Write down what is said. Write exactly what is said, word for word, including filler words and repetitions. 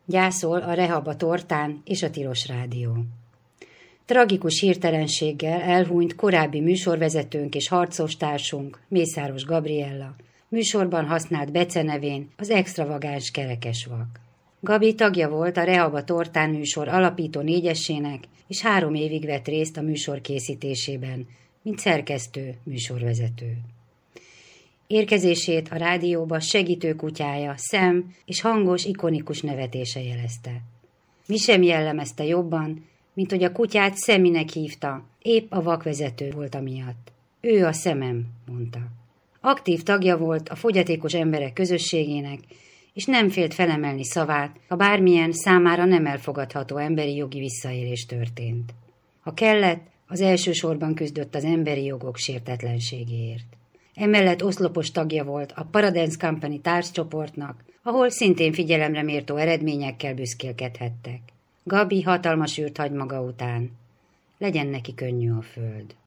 Gyászol a Rehab a Tortán és a Tilos Rádió. Tragikus hirtelenséggel elhunyt korábbi műsorvezetőnk és harcostársunk, Mészáros Gabriella, műsorban használt becenevén az extravagáns kerekesvak. Gabi tagja volt a Rehab a Tortán műsor alapító négyesének, és három évig vett részt a műsor készítésében, mint szerkesztő, műsorvezető. Érkezését a rádióba segítő kutyája, szem és hangos, ikonikus nevetése jelezte. Mi sem jellemezte jobban, mint hogy a kutyát Szeminek hívta, épp a vakvezető volt amiatt. Ő a szemem, mondta. Aktív tagja volt a fogyatékos emberek közösségének, és nem félt felemelni szavát, ha bármilyen számára nem elfogadható emberi jogi visszaélés történt. Ha kellett, az elsősorban küzdött az emberi jogok sértetlenségéért. Emellett oszlopos tagja volt a Paradise Company társcsoportnak, ahol szintén figyelemre méltó eredményekkel büszkélkedhettek. Gabi hatalmas űrt hagy maga után. Legyen neki könnyű a föld.